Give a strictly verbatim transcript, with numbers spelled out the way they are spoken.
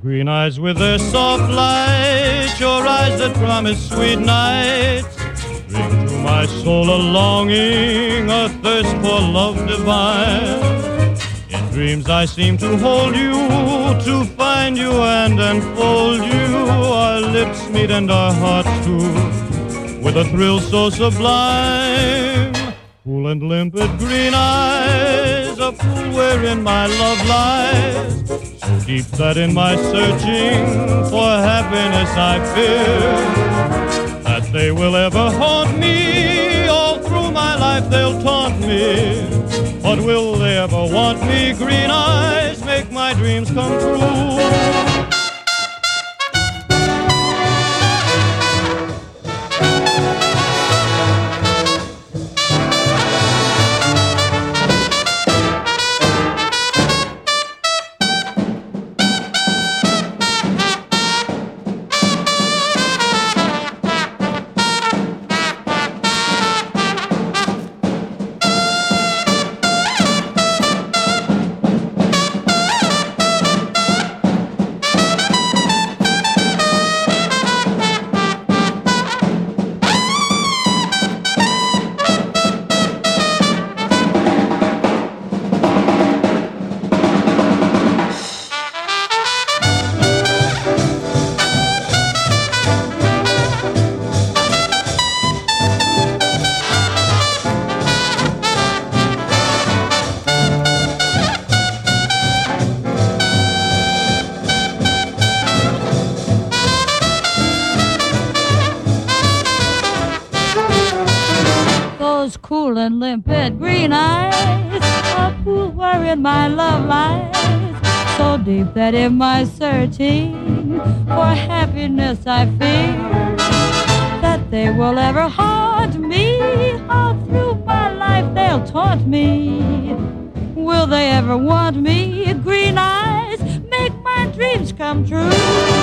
Green eyes with their soft light, your eyes that promise sweet nights, bring to my soul a longing, a thirst for love divine. In dreams I seem to hold you, to find you and enfold you. Our lips meet and our hearts too, with a thrill so sublime. Cool and limpid green eyes, a pool wherein my love lies, so deep that in my searching for happiness I fear that they will ever haunt me. All through my life they'll taunt me, but will they ever want me? Green eyes make my dreams come true. Cool and limpid green eyes, a pool wherein my love lies, so deep that in my searching for happiness I fear that they will ever haunt me. All through my life they'll taunt me. Will they ever want me? Green eyes make my dreams come true.